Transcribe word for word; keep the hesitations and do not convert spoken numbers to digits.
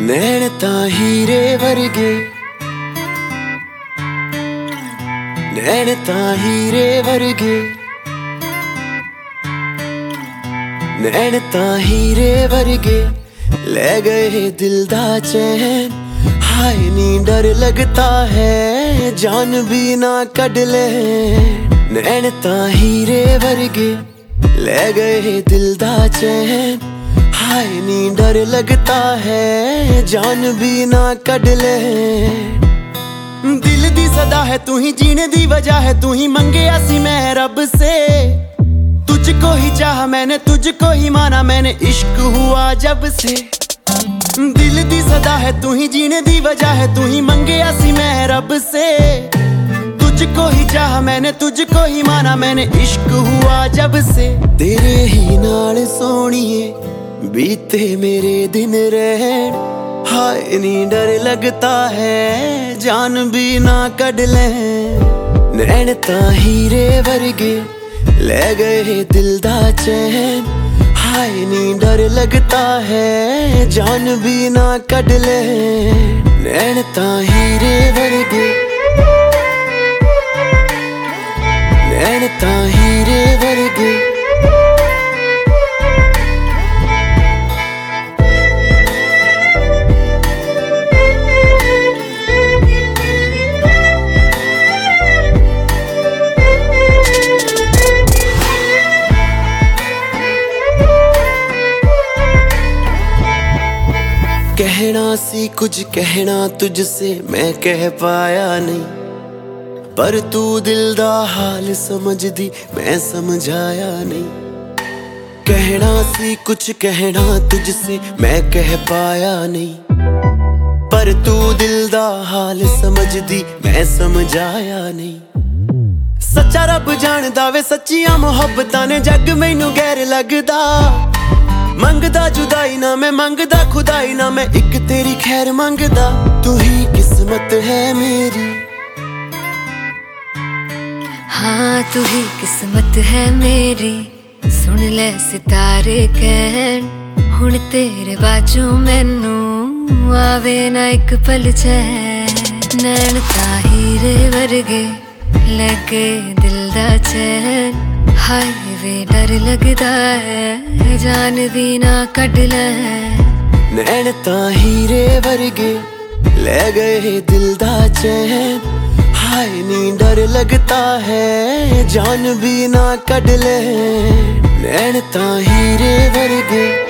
नैन तां हीरे वर्गे, नैन तां हीरे वर्गे, नैन तां हीरे वर्गे, ले गए दिल दा चैन। हाय नी डर लगता है जान भी ना कढ ले। नैन तां हीरे वर्गे, ले गए दिल दा चैन। हाय नी डर लगता है जान भी ना कढ ले। दिल दी सदा है तू ही, जीने दी वजह है तू ही, मंगया सी मैं रब से। तुझको ही चाहा मैंने, तुझको ही माना मैंने, इश्क हुआ जब से। दिल दी सदा है तू ही, जीने दी वजह है तू ही, मंगया सी मैं रब से। तुझको ही चाहा मैंने, तुझको ही माना मैंने, इश्क हुआ जब से। तेरे ही नाल सोहणिए बीते मेरे दिन रहन। हाय नी डर लगता है जान भी ना कढ ले। नैन तां हीरे वर्गे, ले गए दिल दा चैन। हाय नी डर लगता है जान भी ना कढ ले। नैन तां हीरे वर्गे, नैन तां हीरे वर्गे। कहना सी कुछ कहना तुझसे मैं कह पाया नहीं, पर तू दिल दा हाल समझदी मैं समझाया नहीं। कहना सी कुछ कहना तुझसे मैं कह पाया नहीं, पर तू दिल दा हाल समझदी मैं समझाया नहीं। सच्चा रब जानदा वे सच्चियां मुहब्बतां ने, जग मैनू गैर लगदा। मंगदा जुदाई ना मैं, मंगदा खुदाई ना मैं, एक तेरी खैर मंगदा। तू ही किस्मत है मेरी, हाँ तू ही किस्मत है मेरी। सुन ले सितारे कहन, हुण तेरे बाजू मैनू आवे ना एक पल चैन। नैन तां हीरे वर्गे, लगे दिल दा चैन। हाय वे डर लगदा है जान भी ना कढ ले। नैन तां हीरे वर्गे, ले गए दिल दा चैन। हाय नी डर लगता है जान भी ना कढ ले। नैन तां हीरे वर्गे।